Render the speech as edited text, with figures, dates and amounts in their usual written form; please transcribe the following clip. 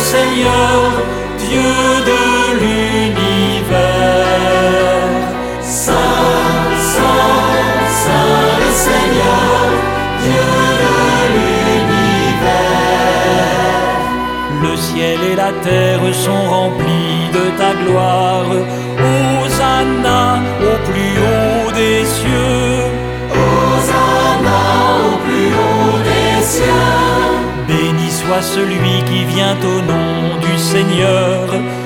Seigneur, Dieu de l'univers. Saint, Saint, Saint le Seigneur, Dieu de l'univers. Le ciel et la terre sont remplis de ta gloire. Hosanna au plus haut des cieux. Hosanna au plus haut des cieux. Béni soit celui qui vient au nom du Seigneur.